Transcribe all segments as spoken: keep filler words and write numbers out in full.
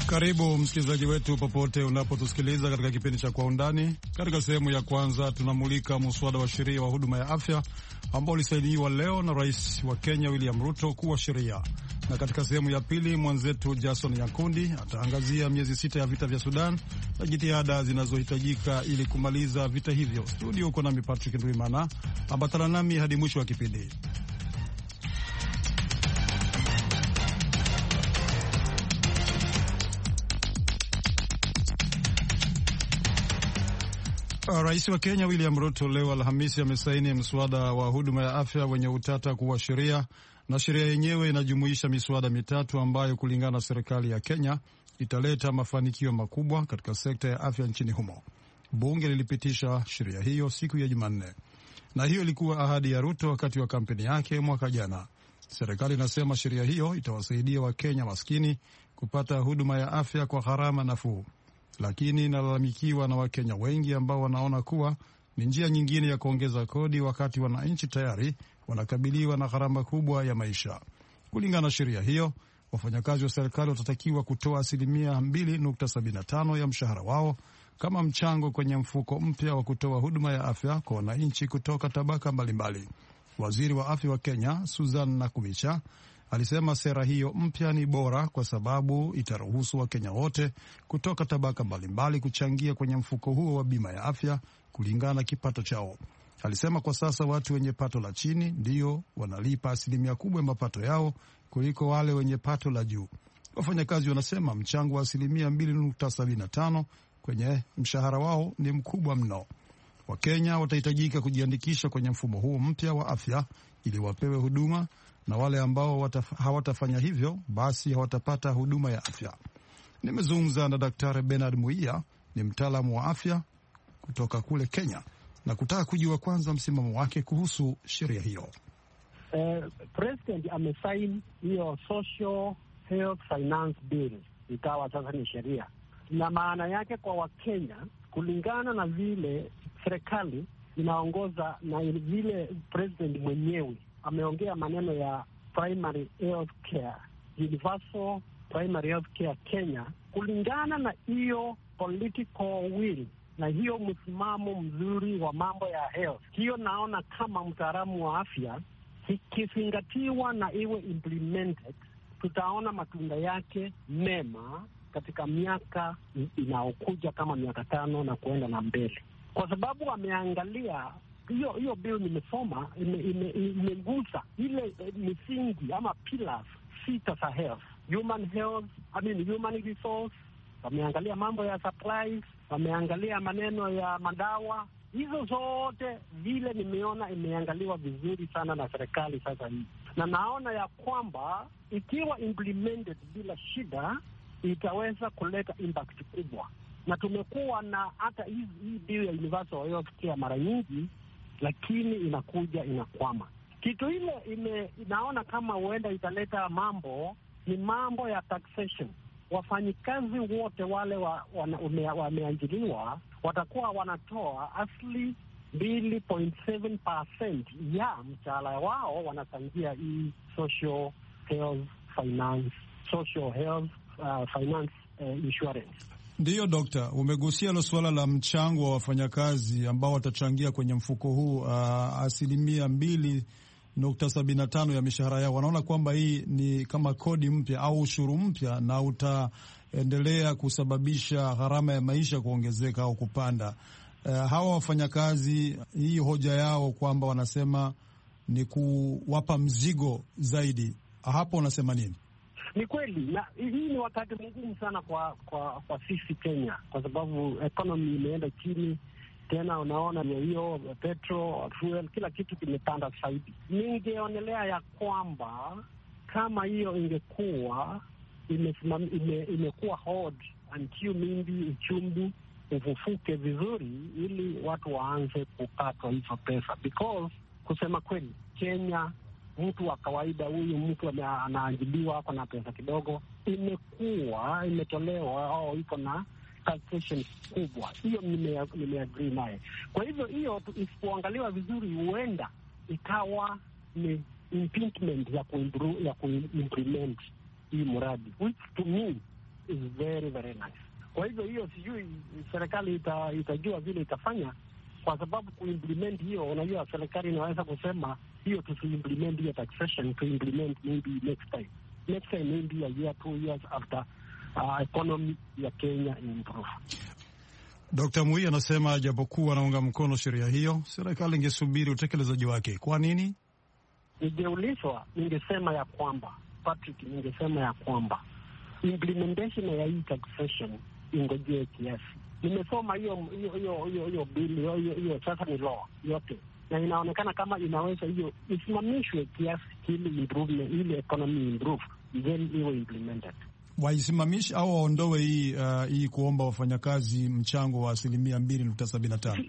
Karibu msikilizaji wetu popote unapotusikiliza katika kipindi cha Kwa Undani. Katika sehemu ya kwanza tunamulika muswada wa sheria wa huduma ya afya ambao ulisainiwa leo na Rais wa Kenya William Ruto kuwa sheria, na katika sehemu ya pili mwenzetu Jason Nyakundi ataangazia miezi sita ya vita vya Sudan na jitihada zinazohitajika ili kumaliza vita hivyo. Studio uko nami Patrick Ndwimana, ambatana nami hadi mwisho wa kipindi. Rais wa Kenya William Ruto leo Alhamisi amesaini mswada wa huduma ya afya wenye utata kuwa sheria, na sheria yenyewe inajumuisha miswada mitatu ambayo kulingana na serikali ya Kenya italeta mafanikio makubwa katika sekta ya afya nchini humo. Bunge lilipitisha sheria hiyo siku ya Jumanne, na hiyo ilikuwa ahadi ya Ruto wakati wa kampeni yake mwaka jana. Serikali inasema sheria hiyo itawasaidia Wakenya maskini kupata huduma ya afya kwa gharama nafuu, lakini inalalamikiwa na Wakenya wengi ambao wanaona kuwa ni njia nyingine ya kuongeza kodi wakati wananchi tayari wanakabiliwa na gharama kubwa ya maisha. Kulingana na sheria hiyo, wafanyakazi wa serikali watatakiwa kutoa asilimia mbili nukta sabini na tano ya mshahara wao kama mchango kwenye mfuko mpya wa kutoa huduma ya afya kwa wananchi kutoka tabaka mbalimbali. Waziri wa afya wa Kenya Susan Nakumicha alisema sera hiyo mpya ni bora kwa sababu itaruhusu Wakenya wote kutoka tabaka mbalimbali kuchangia kwenye mfuko huo wa bima ya afya kulingana na kipato chao. Alisema kwa sasa watu wenye pato la chini ndio wanalipa asilimia kubwa ya mapato yao kuliko wale wenye pato la juu. Wafanyakazi wanasema mchango wa asilimia mbili nukta sabini na tano kwenye mshahara wao ni mkubwa mno. Wakenya watahitajika kujiandikisha kwenye mfumo huo mpya wa afya ili wapewe huduma, na wale ambao wataf, hawatafanya hivyo basi hawatapata huduma ya afya. Nimezungumza na Daktari Bernard Muia, ni mtaalamu wa afya kutoka kule Kenya, na kutaka kujua kwanza msimamo wake kuhusu sheria hiyo. Uh, President amesaini hiyo Social Health Finance Bill, ikawa sasa ni sheria, na maana yake kwa Wakenya kulingana na vile serikali inaongoza na vile president mwenyewe ameongea maneno ya primary health care, universal primary health care Kenya, kulingana na hiyo political will na hiyo msimamo mzuri wa mambo ya health. Hiyo naona kama mtaalamu wa afya, ikizingatiwa na iwe implemented, tutaona matunda yake mema katika miaka inaokuja kama miaka tano na kuenda na mbele, kwa sababu ameangalia hiyo hiyo bill nimesoma imegusa ile misingi ama pillars sita za health, human health, I mean human resource. Wameangalia mambo ya supplies, wameangalia maneno ya madawa. Hizo zote vile nimeona imeangaliwa vizuri sana na serikali sasa hii, na naona ya kwamba ikiwa implemented bila shida itaweza kuleta impact kubwa. Na tumekuwa na hata hii hii bill ya universal health care mara nyingi, lakini inakuja inakwama. Kitu ile ime, inaona kama huenda italeta mambo ni mambo ya taxation. Wafanyikazi wote wale wa, wameajiriwa wa watakuwa wanatoa asli mbili point saba percent ya mshahara wao wanachangia hii social health finance, social health uh, finance uh, insurance. Ndiyo Dokta, umegusia hilo suala la mchango wa wafanyakazi ambao watachangia kwenye mfuko huu uh, asilimia mbili nukta sabini na tano ya mishahara yao. Wanaona kwamba hii ni kama kodi mpya au ushuru mpya na utaendelea kusababisha gharama ya maisha kuongezeka au kupanda. Uh, hawa wafanyakazi, hii hoja yao kwamba wanasema ni kuwapa mzigo zaidi, hapo unasema nini? Ni kweli, na hii ni wakati mgumu sana kwa kwa kwa sisi Kenya, kwa sababu economy imeenda chini tena. Unaona hiyo hiyo petrol, fuel, kila kitu kimepanda zaidi. Ningeonelea ya kwamba kama hiyo ingekuwa imesimam, ime, imekuwa hold until mingi uchumbi ufufuke vizuri, ili watu waanze kupata hizo pesa, because kusema kweli Kenya, mtu wa kawaida huyu, mtu anaajiliwa ako na pesa kidogo, imekuwa imetolewa au iko na taxation kubwa. Hiyo nimeagree naye. Kwa hivyo hiyo isipoangaliwa vizuri, huenda ikawa ni impediment ya kuimplement hii mradi, which to me is very very nice. Kwa hivyo hiyo sijui serikali ita, itajua vile itafanya, kwa sababu kuimplement hiyo, unajua serikali inaweza kusema hiyo tusiimplement hiyo taxation, to implement maybe next time next time maybe a year two years after uh, economy ya Kenya improve. Doctor Mui anasema japokuwa anaunga mkono sheria hiyo, serikali ingesubiri utekelezaji wake. Kwa nini? Ningeulizwa, ningesema ya kwamba Patrick, ningesema ya kwamba implementation ya hii taxation ingojee kiasi. Nimesoma hiyo hiyo hiyo hiyo hiyo bill hiyo hiyo sasa ni law yote, na inaonekana kama inaweza hiyo isimamishwe kiasi ili improvement ile economy improve, then iwe implemented. Waisimamishe au waondoe hii uh, hii kuomba wafanyakazi mchango wa asilimia mbili nukta sabini na tano.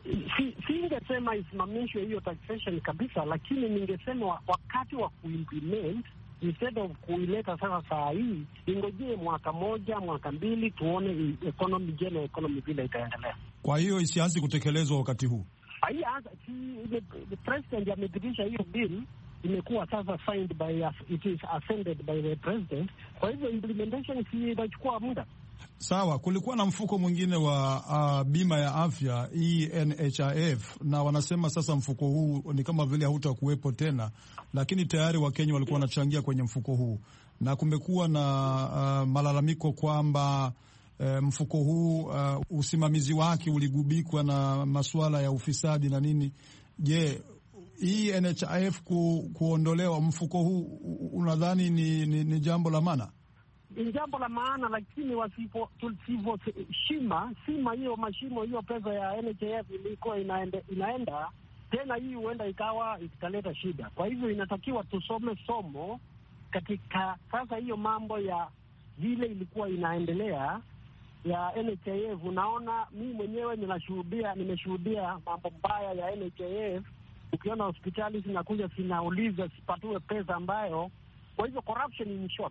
Singesema isimamishwe hiyo taxation kabisa, lakini ningesema wakati wa kuimplement, instead of kuileta sasa saa hii, ingojee mwaka moja mwaka mbili tuone economy general economy vile itaendelea. Kwa hiyo isianze kutekelezwa wakati huu. Haianza, the president amepitisha hiyo bill, imekuwa sasa signed by it is ascended by the president. Kwa hivyo implementation si itachukua muda. Sawa, kulikuwa na mfuko mwingine wa uh, bima ya afya E N H I F, na wanasema sasa mfuko huu ni kama vile hautakuwepo tena, lakini tayari Wakenya walikuwa wanachangia kwenye mfuko huu, na kumekuwa na uh, malalamiko kwamba uh, mfuko huu uh, usimamizi wake uligubikwa na masuala ya ufisadi na nini. Je, hii N H I F ku, kuondolewa mfuko huu unadhani ni, ni, ni jambo la maana? Ni jambo la maana, lakini wasipo tusipo shima sima hiyo mashimo hiyo pesa ya N H I F ilikuwa inaenda, inaenda tena, hii huenda ikawa italeta shida. Kwa hivyo inatakiwa tusome somo katika sasa hiyo mambo ya vile ilikuwa inaendelea ya N H I F. Unaona, mimi mwenyewe ninashuhudia, nimeshuhudia mambo mbaya ya N H I F. Ukiona hospitali zinakuja zinauliza sipatue pesa ambayo, kwa hivyo corruption in short,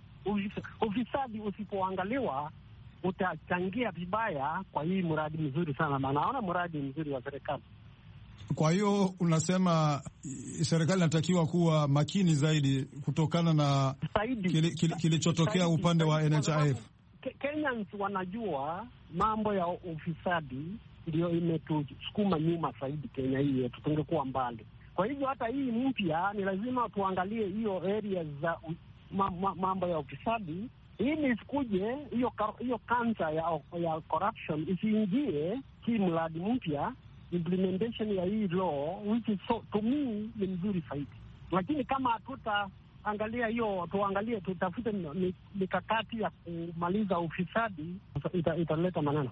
ufisadi usipoangaliwa utachangia vibaya kwa hii mradi mzuri sana, maana naona mradi mzuri wa serikali. Kwa hiyo unasema serikali inatakiwa kuwa makini zaidi kutokana na kilichotokea kili, kili upande wa N H I F. Kenyans wanajua mambo ya ufisadi ndio imetusukuma nyuma zaidi Kenya hii yetu, tungekuwa mbali. Kwa hivyo hata hii mpya ni lazima tuangalie hiyo areas za ma, ma, mambo ya ufisadi, ili isikuje hiyo hiyo kansa ya, ya corruption isiingie hii mradi mpya. Implementation ya hii law which is so, to me ni mzuri zaidi, lakini kama hatutaangalia hiyo, tuangalie tutafute mikakati ya kumaliza ufisadi, italeta ita maneno.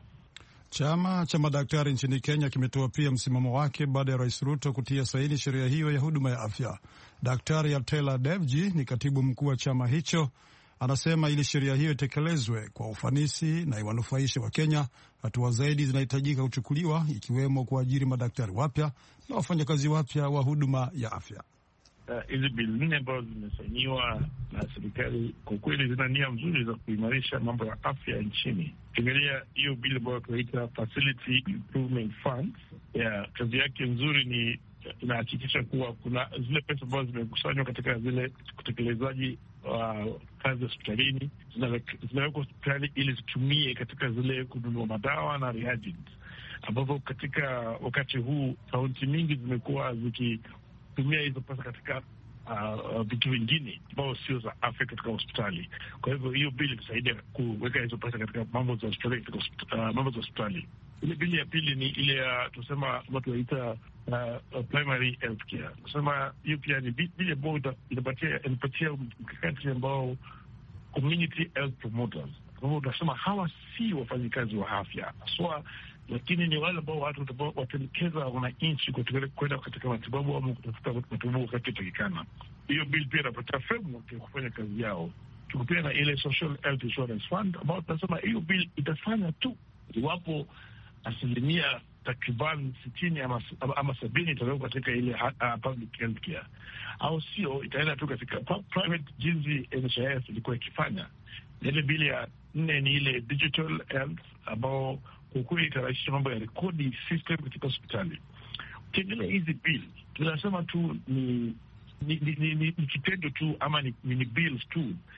Chama cha madaktari nchini Kenya kimetoa pia msimamo wake baada ya Rais Ruto kutia saini sheria hiyo ya huduma ya afya. Daktari Atela Devji ni katibu mkuu wa chama hicho, anasema ili sheria hiyo itekelezwe kwa ufanisi na iwanufaishe wa Kenya, hatua zaidi zinahitajika kuchukuliwa, ikiwemo kuajiri madaktari wapya na wafanyakazi wapya wa huduma ya afya. Hizi uh, bili nne ambazo zimesainiwa na serikali kwa kweli zina nia nzuri za kuimarisha mambo ya afya nchini. Ukiangalia hiyo bili ambayo tunaita Facility Improvement Funds, yeah, kazi yake nzuri ni inahakikisha kuwa kuna zile pesa ambazo zimekusanywa katika zile utekelezaji wa uh, kazi hospitalini zinawekwa hospitali ili zitumie katika zile kununua madawa na reagents, ambapo katika wakati huu kaunti mingi zimekuwa zikitumia hizo pesa katika uh, vitu vingine ambao sio za afya katika hospitali. Kwa hivyo hiyo bili itasaidia kuweka hizo pesa katika mambo za hospitali, katika uh, mambo za hospitali. Ile bili ya pili ni ile ya uh, tusema watu waita uh, uh, primary health care. Kusema hiyo pia ni bili ambayo inapatia inapatia mkakati ambao community health promoters, kwa hivyo tunasema hawa si wafanyikazi wa afya haswa, lakini ni wale ambao watu watelekeza wananchi kwenda katika matibabu au kutafuta matibabu wakati utakikana. Hiyo bili pia inapatia framework ya kufanya kazi yao. Tuko pia na ile Social Health Insurance Fund ambao tunasema hiyo bili itafanya tu iwapo asilimia takriban sitini ama, ama sabini itawekwa katika ile uh, public health care, au sio itaenda tu katika private jinsi N H I F ilikuwa ikifanya. Ile bili ya nne ni ile digital health ambao kwa kweli itarahisisha mambo ya rekodi system katika hospitali. Ukiangalia hizi bili tunasema tu ni ni, ni, ni, ni, ni kitendo tu ama ni, ni bills tu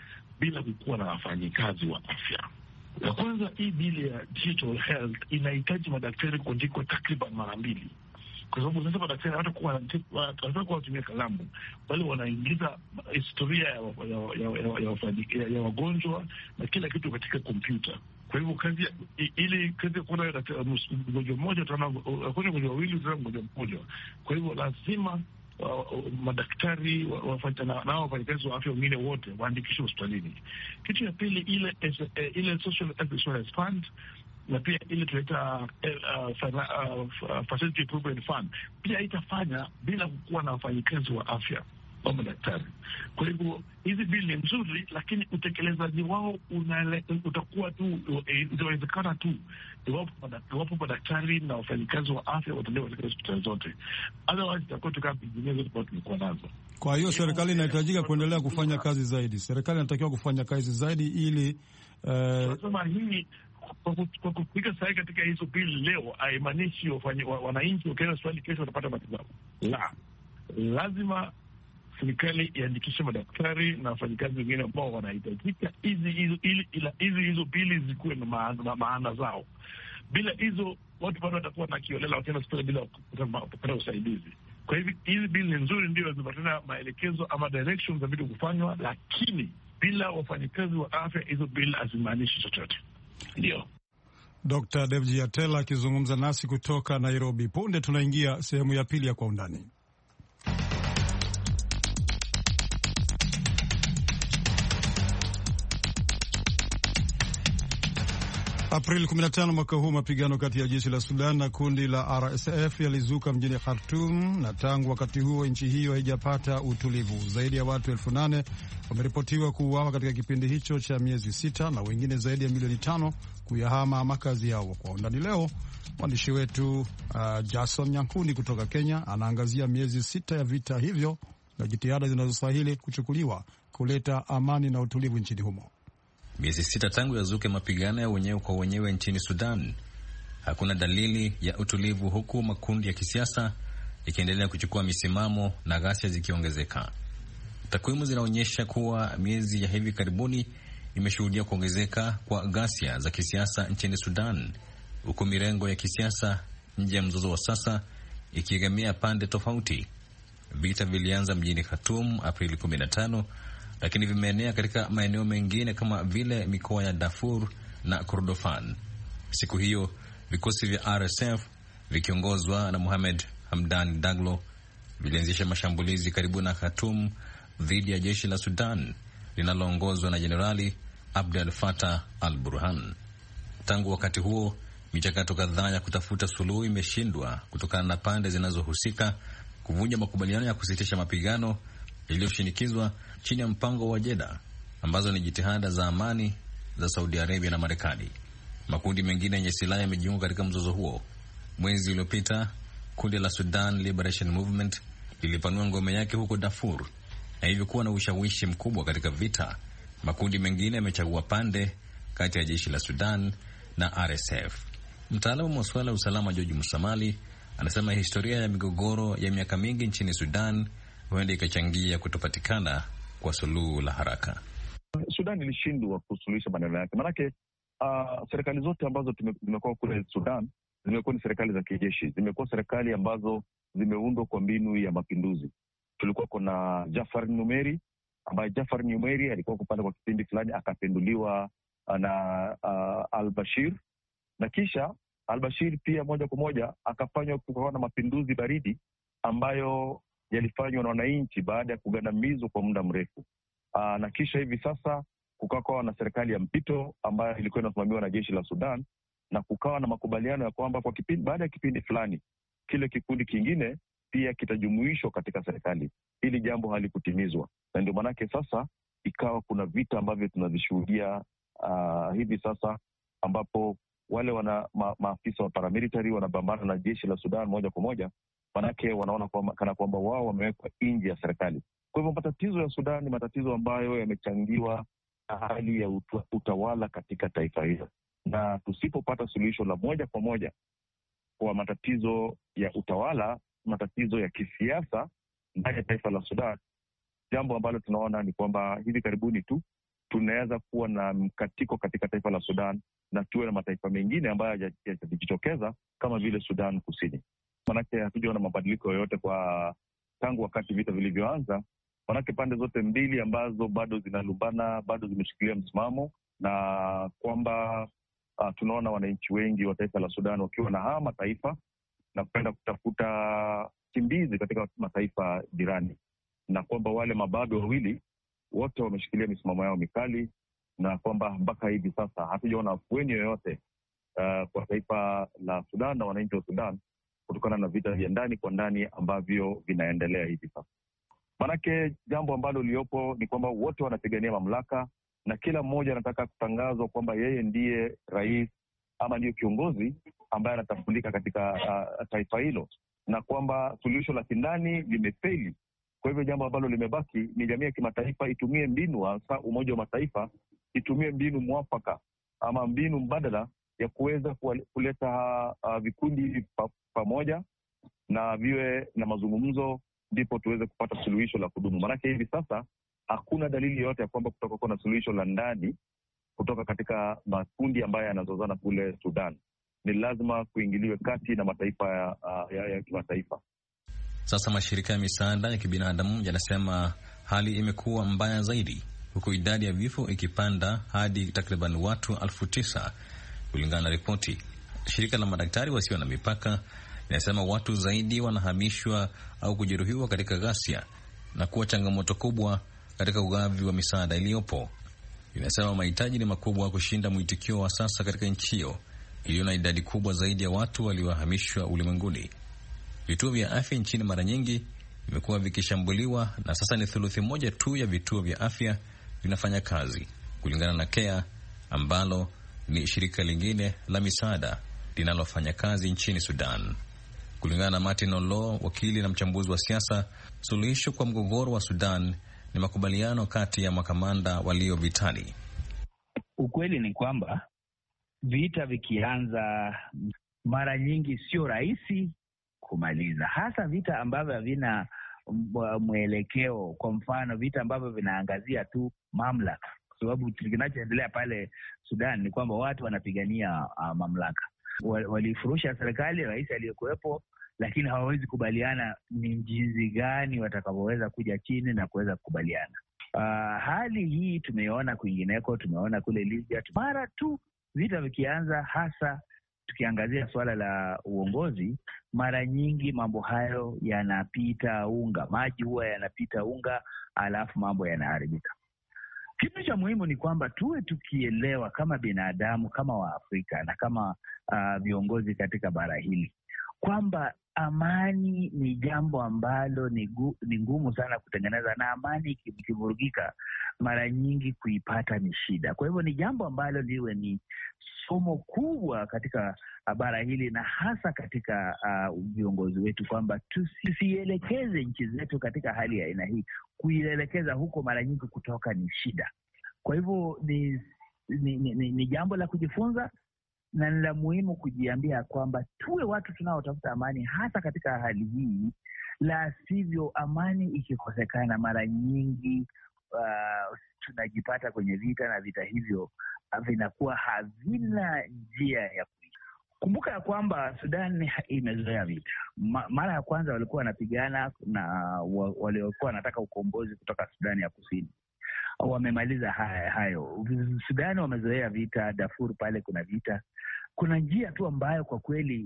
bila kukuwa na wafanyikazi wa afya. Ya kwanza, hii bili ya digital health inahitaji madaktari kuandikwa takriban mara mbili, kwa sababu sasa madaktari hawatakuwa wanataka kutumia kalamu, bali wanaingiza historia ya, ya, ya, ya, ya, ya wagonjwa na kila kitu katika kompyuta. Kwa hivyo kazi ili kazi ya kuona mgonjwa mmoja utaona mgonjwa wawili utaona mgonjwa mmoja. Kwa hivyo lazima uh, madaktari na wafanyakazi wa afya wengine wote waandikishwe hospitalini. Kitu ya pili, ile ile social insurance fund na pia ile tunaita uh, uh, facility improvement fund pia itafanya bila kuwa na wafanyakazi wa afya wa madaktari. Kwa hivyo hizi bili ni nzuri, lakini utekelezaji wao unale, utakuwa tu utawezekana tu iwapo madaktari na wafanyakazi wa afya wataendelea katika hospitali zote. Otherwise itakuwa tukaa pengine zote kwa tulikuwa nazo. Kwa hiyo serikali inahitajika kuendelea kufanya kazi zaidi. Serikali inatakiwa kufanya kazi zaidi ili nasema uh... hii kwa kupiga sahihi katika hizo bili leo haimaanishi wananchi wakienda hospitali kesho watapata matibabu. La, lazima serikali iandikishe madaktari na wafanyikazi wengine ambao wanahitajika hizi hizo ili hizi hizo bili zikuwe na maana, maana zao. Bila hizo watu bado watakuwa na kiolela wakienda hospitali bila kupata usaidizi. Kwa hivyo hizi bili ni nzuri, ndio zinapata maelekezo ama directions za vitu kufanywa, lakini bila wafanyikazi wa afya hizo bili hazimaanishi chochote. Ndio Doctor David Yatela akizungumza nasi kutoka Nairobi. Punde tunaingia sehemu ya pili ya Kwa Undani. Aprili kumi na tano mwaka huu, mapigano kati ya jeshi la Sudan na kundi la R S F yalizuka mjini Khartoum, na tangu wakati huo nchi hiyo haijapata utulivu. Zaidi ya watu elfu nane wameripotiwa kuuawa katika kipindi hicho cha miezi sita, na wengine zaidi ya milioni tano kuyahama makazi yao. Kwa Undani leo, mwandishi wetu uh, Jason Nyankuni kutoka Kenya anaangazia miezi sita ya vita hivyo na jitihada zinazostahili kuchukuliwa kuleta amani na utulivu nchini humo. Miezi sita tangu yazuke mapigano ya wenyewe kwa wenyewe nchini Sudan, hakuna dalili ya utulivu, huku makundi ya kisiasa ikiendelea kuchukua misimamo na ghasia zikiongezeka. Takwimu zinaonyesha kuwa miezi ya hivi karibuni imeshuhudia kuongezeka kwa ghasia za kisiasa nchini Sudan, huku mirengo ya kisiasa nje ya mzozo wa sasa ikiegemea pande tofauti. Vita vilianza mjini Khartoum Aprili kumi na tano, lakini vimeenea katika maeneo mengine kama vile mikoa ya Darfur na Kordofan. Siku hiyo vikosi vya R S F vikiongozwa na Mohamed Hamdan Daglo vilianzisha mashambulizi karibu na Khartoum dhidi ya jeshi la Sudan linaloongozwa na Jenerali Abdel Fattah al-Burhan. Tangu wakati huo, michakato kadhaa ya kutafuta suluhu imeshindwa kutokana na pande zinazohusika kuvunja makubaliano ya kusitisha mapigano iliyoshinikizwa chini ya mpango wa Jeddah, ambazo ni jitihada za amani za Saudi Arabia na Marekani. Makundi mengine yenye silaha yamejiunga katika mzozo huo. Mwezi uliopita, kundi la Sudan Liberation Movement lilipanua ngome yake huko Darfur na hivyo kuwa na ushawishi mkubwa katika vita. Makundi mengine yamechagua pande kati ya jeshi la Sudan na R S F. Mtaalamu wa masuala ya usalama George Musamali anasema historia ya migogoro ya miaka mingi nchini Sudan huenda ikachangia kutopatikana kwa suluhu la haraka. Sudan ilishindwa kusuluhisha maneno yake. Maanake uh, serikali zote ambazo zimekuwa kule Sudan zimekuwa ni serikali za kijeshi, zimekuwa serikali ambazo zimeundwa kwa mbinu ya mapinduzi. Tulikuwa kuna Jafar Numeri, ambaye Jafar Numeri alikuwa kupanda kwa kipindi fulani akapinduliwa na uh, al-Bashir, na kisha al-Bashir pia moja kwa moja akafanywa kukawa na mapinduzi baridi ambayo yalifanywa na wananchi baada ya kugandamizwa kwa muda mrefu. Aa, na kisha hivi sasa kukawa na serikali ya mpito ambayo ilikuwa inasimamiwa na jeshi la Sudan, na kukawa na makubaliano ya kwamba kwa kipindi, baada ya kipindi fulani kile kikundi kingine pia kitajumuishwa katika serikali. Hili jambo halikutimizwa, na ndio maanake sasa ikawa kuna vita ambavyo tunavishuhudia uh, hivi sasa, ambapo wale wana ma, maafisa wa paramilitary wanapambana na jeshi la Sudan moja kwa moja, manake wanaona kwa, kana kwamba wao wamewekwa nje ya serikali. Kwa hivyo matatizo ya Sudan ni matatizo ambayo yamechangiwa na hali ya utu, utawala katika taifa hilo, na tusipopata suluhisho la moja kwa moja kwa matatizo ya utawala, matatizo ya kisiasa ndani ya taifa la Sudan, jambo ambalo tunaona ni kwamba hivi karibuni tu tunaweza kuwa na mkatiko katika taifa la Sudan na tuwe na mataifa mengine ambayo yajitokeza kama vile Sudan Kusini. Manake hatujaona mabadiliko yoyote kwa tangu wakati vita vilivyoanza. Manake pande zote mbili ambazo bado zinalumbana, bado zimeshikilia msimamo, na kwamba uh, tunaona wananchi wengi wa taifa la Sudan wakiwa na haya mataifa na kwenda kutafuta kimbizi katika mataifa jirani, na kwamba wale mababe wawili wote wameshikilia misimamo yao mikali, na kwamba mpaka hivi sasa hatujaona afueni yoyote uh, kwa taifa la Sudan na wananchi wa Sudan kutokana na vita vya ndani kwa ndani ambavyo vinaendelea hivi sasa. Manake jambo ambalo liopo ni kwamba wote wanapigania mamlaka na kila mmoja anataka kutangazwa kwamba yeye ndiye rais ama ndiye kiongozi ambaye anatambulika katika uh, taifa hilo, na kwamba suluhisho la kindani limefeli. Kwa hivyo jambo ambalo limebaki ni jamii ya kimataifa itumie mbinu, hasa Umoja wa Mataifa itumie mbinu mwafaka ama mbinu mbadala ya kuweza kuleta uh, vikundi pa, pamoja na viwe na mazungumzo, ndipo tuweze kupata suluhisho la kudumu. Maanake hivi sasa hakuna dalili yoyote ya kwamba kutakuwa na suluhisho la ndani kutoka katika makundi ambayo yanazozana kule Sudan. Ni lazima kuingiliwe kati na mataifa ya, ya, ya kimataifa. Sasa mashirika ya misaada ya kibinadamu yanasema hali imekuwa mbaya zaidi, huku idadi ya vifo ikipanda hadi takriban watu elfu tisa kulingana na ripoti. Shirika la madaktari wasio na mipaka linasema watu zaidi wanahamishwa au kujeruhiwa katika ghasia na kuwa changamoto kubwa katika ugavi wa misaada iliyopo. Linasema mahitaji ni makubwa kushinda mwitikio wa sasa katika nchi hiyo iliyo na idadi kubwa zaidi ya watu waliohamishwa ulimwenguni. Vituo vya afya nchini mara nyingi vimekuwa vikishambuliwa na sasa ni thuluthi moja tu ya vituo vya afya vinafanya kazi, kulingana na CARE ambalo ni shirika lingine la misaada linalofanya kazi nchini Sudan. Kulingana na Martin Olo, wakili na mchambuzi wa siasa, suluhisho kwa mgogoro wa Sudan ni makubaliano kati ya makamanda walio vitani. Ukweli ni kwamba vita vikianza mara nyingi sio rahisi kumaliza, hasa vita ambavyo havina mwelekeo. Kwa mfano vita ambavyo vinaangazia tu mamlaka, kwa sababu kinachoendelea pale Sudan ni kwamba watu wanapigania uh, mamlaka. Walifurusha serikali, rais aliyekuwepo, lakini hawawezi kubaliana ni jinsi gani watakavyoweza kuja chini na kuweza kukubaliana. Uh, hali hii tumeona kwingineko, tumeona kule Libya. Mara tu vita vikianza, hasa tukiangazia suala la uongozi, mara nyingi mambo hayo yanapita unga, maji huwa yanapita unga, alafu mambo yanaharibika. Kitu cha muhimu ni kwamba tuwe tukielewa kama binadamu, kama Waafrika na kama uh, viongozi katika bara hili, kwamba amani ni jambo ambalo ni, gu, ni ngumu sana kutengeneza, na amani ikivurugika mara nyingi kuipata ni shida. Kwa hivyo ni jambo ambalo liwe ni somo kubwa katika bara hili, na hasa katika uh, viongozi wetu, kwamba tusielekeze nchi zetu katika hali ya aina hii. Kuielekeza huko mara nyingi kutoka ni shida. Kwa hivyo ni, ni, ni, ni, ni jambo la kujifunza na ni la muhimu kujiambia kwamba tuwe watu tunaotafuta amani hasa katika hali hii. La sivyo, amani ikikosekana mara nyingi uh, tunajipata kwenye vita, na vita hivyo vinakuwa havina njia ya kuishi. Kumbuka ya kwamba Sudan imezoea vita. Ma, mara ya kwanza walikuwa wanapigana na wa, waliokuwa wanataka ukombozi kutoka Sudani ya Kusini. Wamemaliza hayo. Sudani wamezoea vita. Darfur pale kuna vita. Kuna njia tu ambayo kwa kweli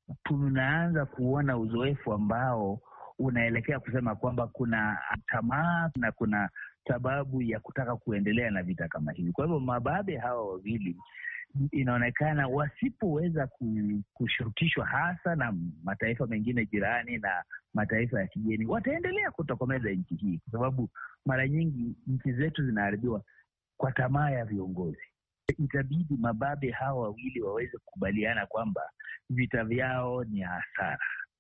tunaanza kuona uzoefu ambao unaelekea kusema kwamba kuna tamaa na kuna sababu ya kutaka kuendelea na vita kama hivi. Kwa hivyo mababe hawa wawili inaonekana wasipoweza kushurutishwa hasa na mataifa mengine jirani na mataifa ya kigeni, wataendelea kutokomeza nchi hii, kwa sababu mara nyingi nchi zetu zinaharibiwa kwa tamaa ya viongozi. Itabidi mababe hawa wawili waweze kukubaliana kwamba vita vyao ni hasara,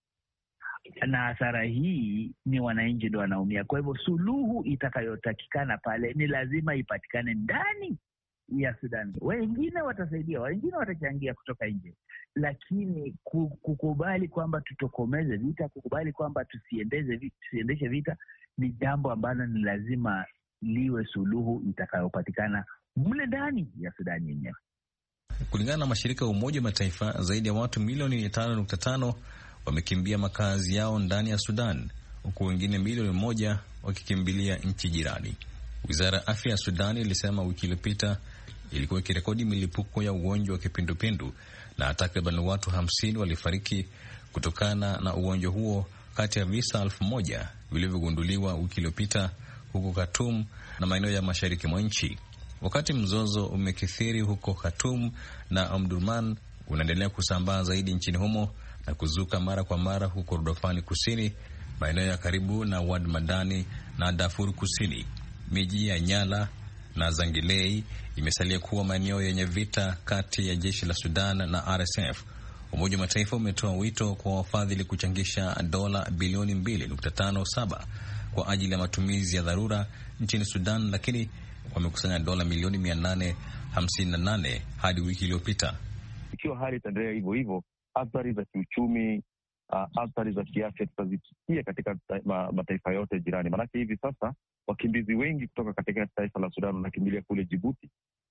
na hasara hii ni wananchi ndio wanaumia. Kwa hivyo suluhu itakayotakikana pale ni lazima ipatikane ndani ya Sudan. Wengine watasaidia, wengine watachangia kutoka nje, lakini kukubali kwamba tutokomeze vita, kukubali kwamba tusiendeze vita, tusiendeshe vita ni jambo ambalo ni lazima liwe suluhu itakayopatikana mle ndani ya Sudani yenyewe. Kulingana na mashirika ya Umoja wa Mataifa, zaidi ya watu milioni tano nukta tano wamekimbia makazi yao ndani ya Sudan, huku wengine milioni moja wakikimbilia nchi jirani. Wizara ya afya ya Sudan ilisema wiki iliyopita ilikuwa ikirekodi milipuko ya ugonjwa wa kipindupindu na takriban watu hamsini walifariki kutokana na ugonjwa huo kati ya visa elfu moja vilivyogunduliwa wiki iliyopita huko Khartoum na maeneo ya mashariki mwa nchi. Wakati mzozo umekithiri huko Khartoum na Omdurman unaendelea kusambaa zaidi nchini humo na kuzuka mara kwa mara huko Kordofani Kusini, maeneo ya karibu na Wad Madani na Darfur Kusini. Miji ya Nyala na Zangilei imesalia kuwa maeneo yenye vita kati ya jeshi la Sudan na R S F. Umoja wa Mataifa umetoa wito kwa wafadhili kuchangisha dola bilioni mbili nukta tano saba kwa ajili ya matumizi ya dharura nchini Sudan, lakini wamekusanya dola milioni mia nane hamsini na nane hadi wiki iliyopita. Ikiwa hali itaendelea hivyo hivyo, athari za kiuchumi, uh, athari za kiafya tutazisikia katika ma, mataifa yote jirani. Maanake hivi sasa wakimbizi wengi kutoka katika taifa la Sudan wanakimbilia kule Djibouti,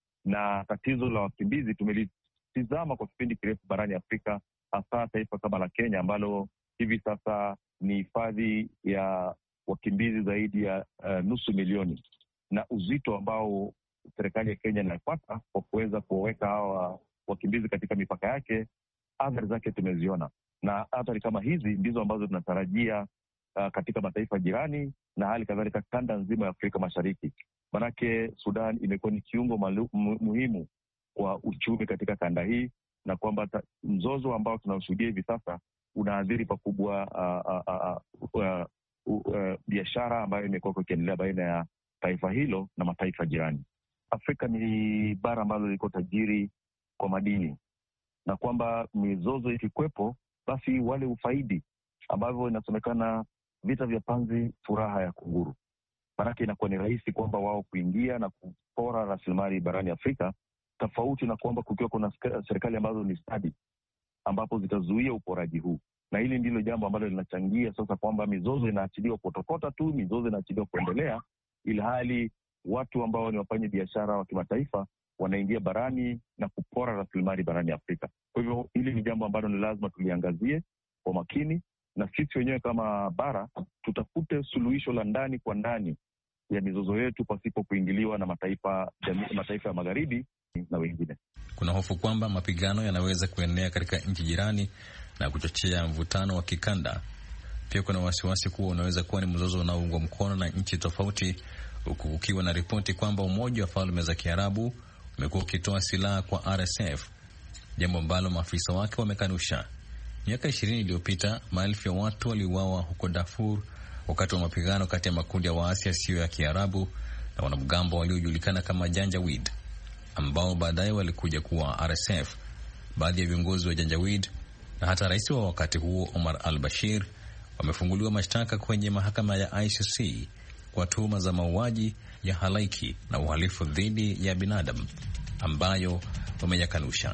na tatizo la wakimbizi tumelitizama kwa kipindi kirefu barani Afrika, hasa taifa kama la Kenya ambalo hivi sasa ni hifadhi ya wakimbizi zaidi ya uh, nusu milioni, na uzito ambao serikali ya Kenya inapata kwa kuweza kuweka hawa wakimbizi katika mipaka yake, athari zake tumeziona, na athari kama hizi ndizo ambazo tunatarajia uh, katika mataifa jirani na hali kadhalika kanda nzima ya Afrika Mashariki. Manake Sudan imekuwa ni kiungo malu, mu, muhimu kwa uchumi katika kanda hii, na kwamba mzozo ambao tunaoshuhudia hivi sasa unaathiri pakubwa uh, uh, uh, uh, uh, uh, biashara ambayo imekuwa ikiendelea baina ya taifa hilo na mataifa jirani. Afrika ni bara ambalo liko tajiri kwa madini, na kwamba mizozo ikikwepo basi wale ufaidi ambavyo inasemekana vita vya panzi furaha ya kunguru. Maanake inakuwa ni rahisi kwamba wao kuingia na kupora rasilimali barani Afrika, tofauti na kwamba kukiwa kuna serikali ambazo ni stadi ambapo zitazuia uporaji huu. Na hili ndilo jambo ambalo linachangia sasa kwamba mizozo inaachiliwa kutokota tu, mizozo inaachiliwa kuendelea, ili hali watu ambao ni wafanya biashara wa kimataifa wanaingia barani na kupora rasilimali barani Afrika. Kwa hivyo hili ni jambo ambalo ni lazima tuliangazie kwa makini, na sisi wenyewe kama bara tutafute suluhisho la ndani kwa ndani ya mizozo yetu pasipo kuingiliwa na mataifa mataifa ya magharibi na wengine. Kuna hofu kwamba mapigano yanaweza kuenea katika nchi jirani na kuchochea mvutano wa kikanda. Pia kuna wasiwasi kuwa unaweza kuwa ni mzozo unaoungwa mkono na nchi tofauti, huku kukiwa na ripoti kwamba Umoja wa Falme za Kiarabu umekuwa ukitoa silaha kwa R S F, jambo ambalo maafisa wake wamekanusha. Miaka ishirini iliyopita maelfu ya watu waliuawa huko Darfur wakati wa mapigano kati ya makundi ya waasi yasiyo ya Kiarabu na wanamgambo waliojulikana kama Janjaweed, ambao baadaye walikuja kuwa R S F. Baadhi ya viongozi wa Janjaweed na hata rais wa wakati huo Omar al-Bashir wamefunguliwa mashtaka kwenye mahakama ya I C C kwa tuhuma za mauaji ya halaiki na uhalifu dhidi ya binadamu ambayo wameyakanusha.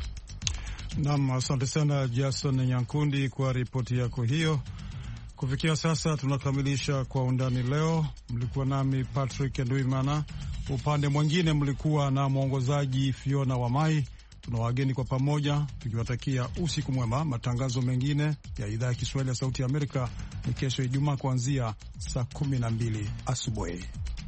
Naam, asante sana Jason Nyankundi kwa ripoti yako hiyo. Kufikia sasa tunakamilisha Kwa Undani leo. Mlikuwa nami Patrick Nduimana, upande mwingine mlikuwa na mwongozaji Fiona Wamai. Tuna wageni kwa pamoja tukiwatakia usiku mwema. Matangazo mengine ya idhaa ya Kiswahili ya Sauti ya Amerika ni kesho Ijumaa kuanzia saa kumi na mbili asubuhi.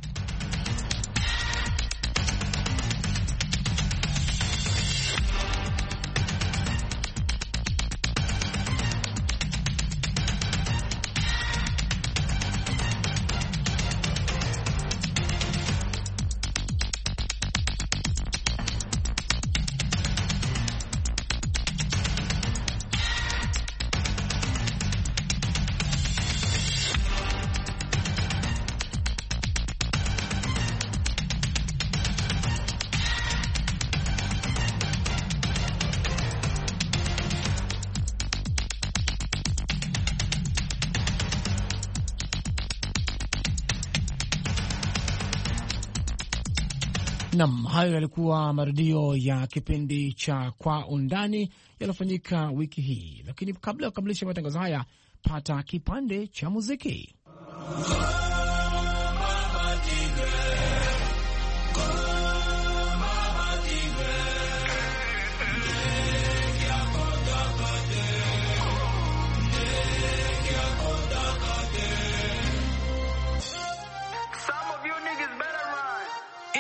Nam, hayo yalikuwa marudio ya kipindi cha Kwa Undani yaliyofanyika wiki hii, lakini kabla ya kukamilisha matangazo haya, pata kipande cha muziki.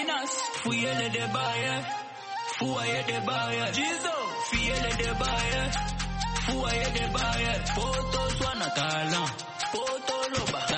Minas, fuyele de baye, fuaye de baye. Jizo, fuyele de baye, fuaye de baye. Poto swana talent, poto loba.